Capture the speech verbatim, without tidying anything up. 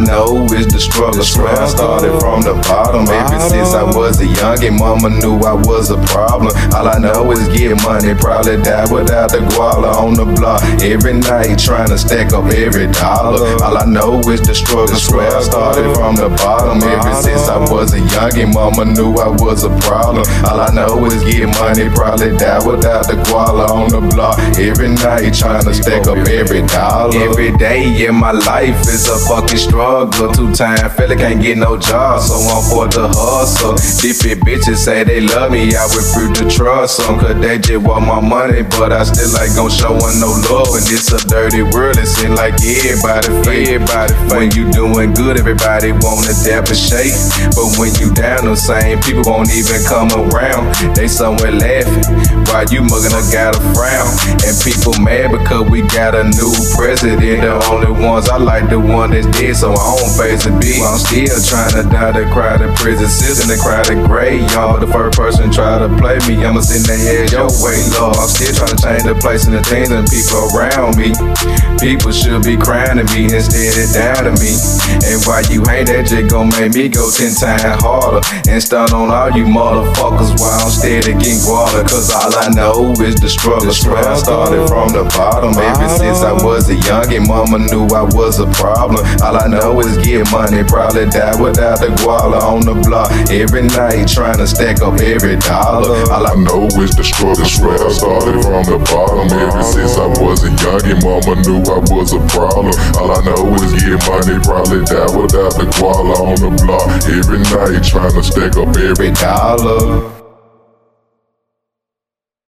know is the struggle. Swear I started from the bottom. Ever since I was a youngin', mama knew I was a problem. All I know is get money, probably die without the guala on the block. Every night trying to stack up every dollar. All I know is the struggle. Swear I started from the bottom. Ever since I was a youngin', mama knew I was a problem. All I know is get money, probably die without the guala on the block. Every night trying to stack up every dollar. Every day in my life is a fucking struggle. Two-time fella can't get no job, so I'm for the hustle. Different bitches say they love me, I refuse to trust them, cause they just want my money, but I still ain't gon' show them no love. And it's a dirty world, it seems like everybody fake. Everybody fake. When you doing good, everybody wanna dap and shake, but when you down, the same people won't even come around. They somewhere laughing while you muggin' a got a frown. And people mad because we got a new president. The only ones I like the one that's dead, so I don't face a beat. I'm still trying to die the crowded prison system, the crowded graveyard. The first person try to play me, I'ma send their head your way, Lord. I'm still trying to change the place and the things and people around me. People should be crying to me instead of down to me. And why you hate that just gon' make me go ten times harder and stun on all you motherfuckers while I'm steady getting guala. Cause all I know is the struggle. Swear I started from the bottom. Ever since I was a youngin', mama knew I was a problem. All I know is get money, probably die without the guala on the block. Every night trying to stack up every dollar. All I know is the struggle. Swear I started from the bottom. Ever since I was a youngin', mama knew I was a problem. All I know is get money, probably die without the guala on the block. Every night trying to stack up every dollar.